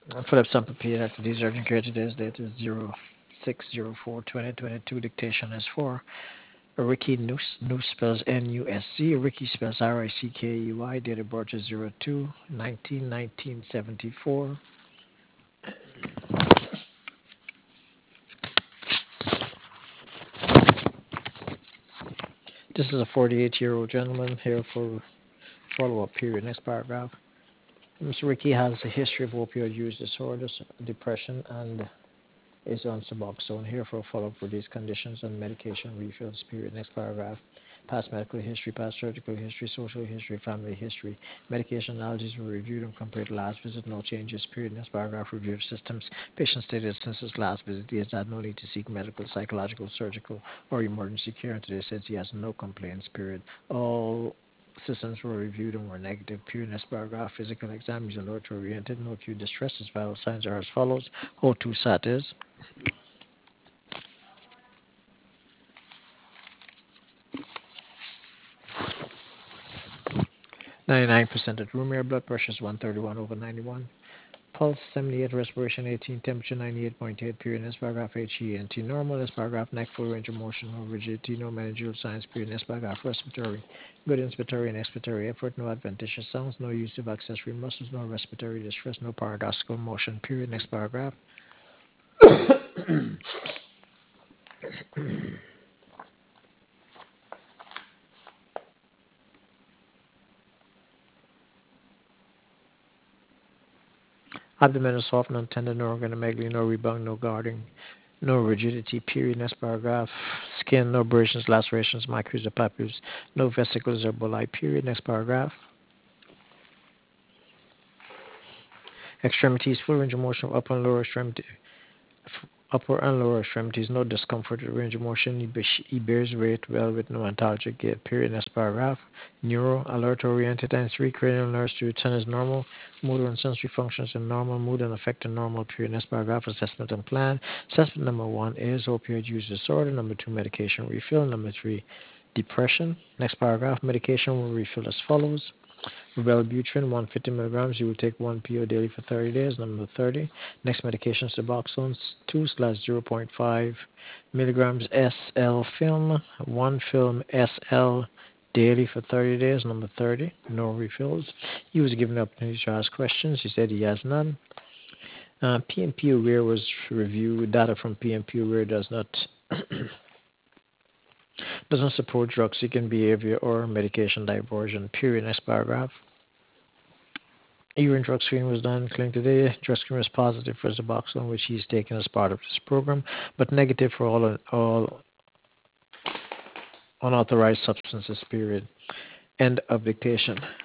Philip Sample P. After these urgent care today's date is 0604-2022. Dictation is for Ricky Noose. Noose spells N-U-S-C. Ricky spells R-I-C-K-E-Y. Date of birth is 02-19-1974. This is a 48-year-old gentleman here for follow-up period. Next paragraph. Mr. Ricky has a history of opioid use disorders, depression, and is on Suboxone. Here for a follow-up for these conditions and medication refills. Period. Next paragraph. Past medical history, past surgical history, social history, family history. Medication allergies were reviewed and compared to last visit. No changes. Period. Next paragraph. Review of systems. Patient stated since his last visit he has had no need to seek medical, psychological, surgical, or emergency care. And today says he has no complaints. Period. All systems were reviewed and were negative. Period. Next paragraph. Physical exam is alert oriented. No acute distress. His vital signs are as follows. O2 sat is 99% at room air. Blood pressure is 131/91. Pulse 78. Respiration 18. Temperature 98.8. Period. Next paragraph. HENT normal. Next paragraph. Neck full range of motion. No rigidity. No meningeal signs. Period. Next paragraph. Respiratory. Good inspiratory and expiratory effort. No adventitious sounds. No use of accessory muscles. No respiratory distress. No paradoxical motion. Period. Next paragraph. Abdomen is soft, no tender, no organomegaly, no rebound, no guarding, no rigidity. Period. Next paragraph. Skin, no abrasions, lacerations, micros or papules, no vesicles or bulli. Period. Next paragraph. Extremities, full range of motion of upper and lower extremity, upper and lower extremities, no discomfort or range of motion. He bears weight well with no antalgic gait. Period. Next paragraph. Neuro, alert oriented, and three cranial nerves to return as normal. Motor and sensory functions are normal. Mood and affect are normal. Period. Next paragraph. Assessment and plan. Assessment number one is opioid use disorder. Number two, medication refill. Number three, depression. Next paragraph. Medication will refill as follows. Wellbutrin, 150 milligrams. You will take 1 PO daily for 30 days. Number 30. Next medication, Suboxone, 2 slash 0.5 milligrams SL film, 1 film SL daily for 30 days. Number 30. No refills. He was given the opportunity to ask questions. He said he has none. PMP aware was reviewed. Data from PMP aware does not support drug seeking behavior or medication diversion. Period. Next paragraph. Urine drug screen was done clean today. Drug screen was positive for Suboxone, which he's taken as part of this program, but negative for all unauthorized substances. Period. End of dictation.